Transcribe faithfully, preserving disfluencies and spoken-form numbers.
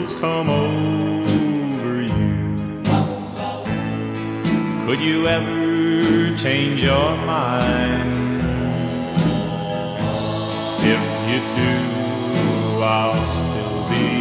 words come over you? Could you ever change your mind? If you do, I'll still be